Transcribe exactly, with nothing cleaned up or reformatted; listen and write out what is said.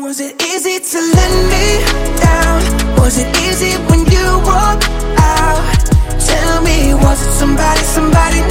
Was it easy to let me down? Was it easy when you walked out? Tell me, was it somebody, somebody